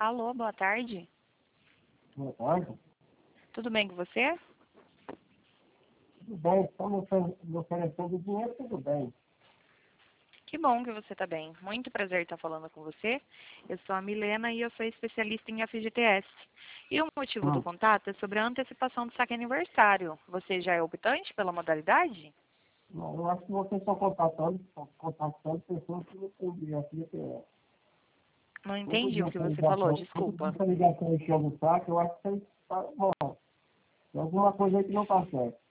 Alô, boa tarde. Boa tarde. Tudo bem com você? Tudo bem, estamos oferecendo dinheiro, tudo bem. Que bom que você está bem. Muito prazer estar falando com você. Eu sou a Milena e eu sou especialista em FGTS. E o motivo do contato é sobre a antecipação do saque aniversário. Você já é optante pela modalidade? Não, eu acho que vocês estão contactando pessoas que não têm FGTS. Não entendi o que você falou, Toda desculpa. essa ligação enchendo o saco, eu acho que você está bom. Tem alguma coisa aí que não está certo.